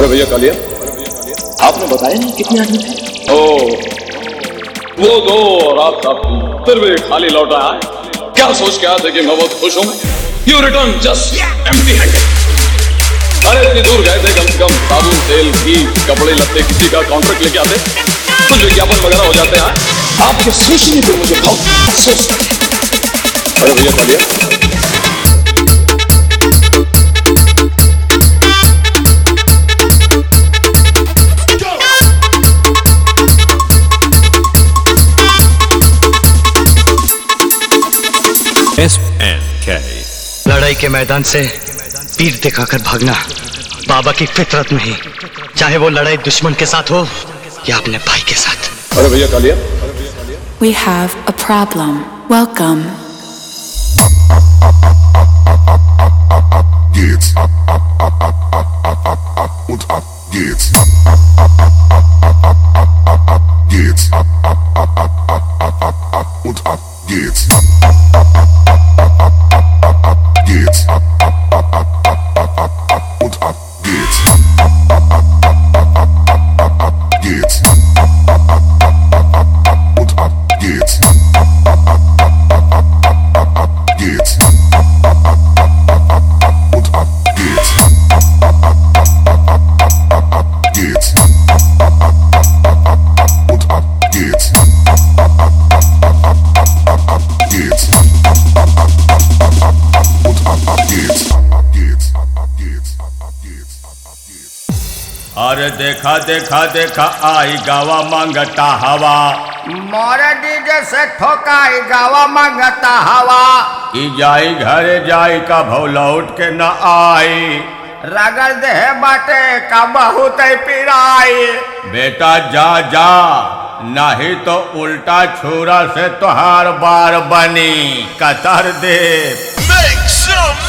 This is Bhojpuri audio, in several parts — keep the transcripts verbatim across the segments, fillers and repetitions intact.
भैया कालिया, आपने बताया नहीं कितने आदमी थे? ओ, वो दो और आप साहब, फिर भी खाली लौटा है। क्या सोच के आए थे कि मैं बहुत खुश हूँ? You return just empty handed। अरे इतनी दूर गए थे, कम से कम साबुन, तेल, घी, कपड़े लत्ते, किसी का कॉन्ट्रैक्ट लेके आते, कुछ विज्ञापन वगैरह हो जाते हैं। आपके सोचने पे मुझे बहुत अफसोस है। अरे भैया कालिया, एस एन के लड़ाई के मैदान से पीठ दिखाकर भागना बाबा की फितरत में ही, चाहे वो लड़ाई दुश्मन के साथ हो या अपने भाई के साथ। अरे भैया कालिया, We have a problem. Welcome. Geht's und ab geht's. Geht's und ab geht's. Geht's und ab geht's. Geht's und ab geht's. Geht's und ab geht's. Geht's und ab geht's. Geht's und ab geht's. Geht's, geht's, geht's, geht's. अरे देखा देखा देखा आई गावा मांगता हवा, मोरे डीजे से ठोकाई गावा मांगता हवा। ई जाई घरे जाई का भौ लौट के न आई, रगड़ दे बाटे का बहुत पिराई। बेटा जा जा, नहीं तो उल्टा छुरा से तोहार बार बनी कतर दे। Make some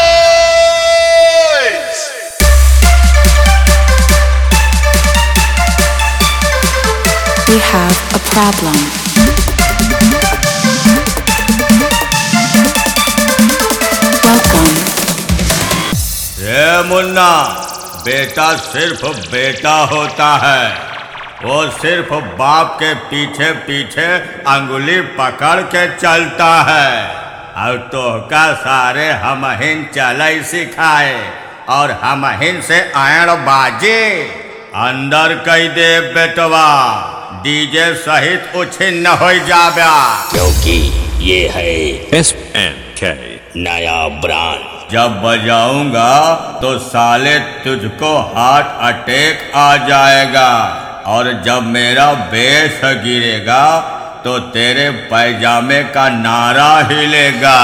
noise! We have a problem. Welcome. रे मुन्ना, बेटा सिर्फ बेटा होता है, वो सिर्फ बाप के पीछे पीछे अंगुली पकड़ के चलता है। और तो का सारे हमहिन चलई सिखाए और हमहिन से आयण बाजे अंदर कई दे बेटवा, डीजे सहित उछिन्न हो जाबा, क्योंकि ये है एस एन के नया ब्रांड। जब बजाऊंगा तो साले तुझको हार्ट अटैक आ जाएगा, और जब मेरा बेस गिरेगा तो तेरे पैजामे का नारा हिलेगा।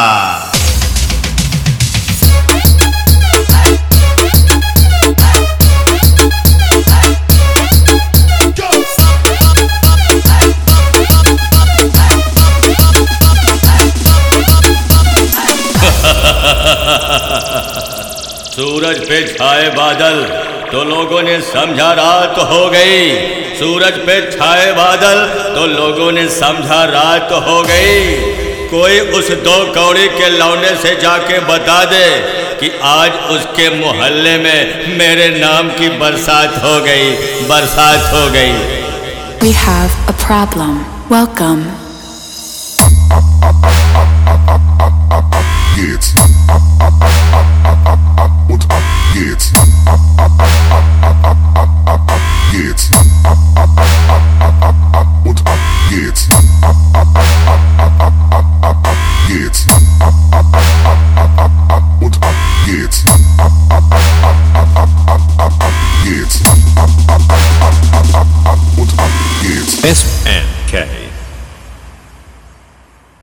सूरज पे छाए बादल तो लोगों ने समझा रात हो गई, सूरज पे छाए बादल तो लोगों ने समझा रात हो गई। कोई उस दो कौड़ी के लौंडे से जाके बता दे कि आज उसके मोहल्ले में मेरे नाम की बरसात हो गई, बरसात हो गई। We have a problem. Welcome. Geht's und ab geht's. Geht's und ab geht's. Geht's und ab geht's. Geht's und ab geht's. S N